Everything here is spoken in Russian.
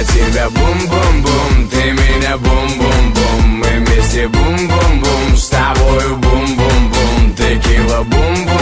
тебя бум-бум-бум, ты меня бум-бум-бум. Мы вместе бум-бум-бум, с тобою бум-бум-бум, текила бум-бум.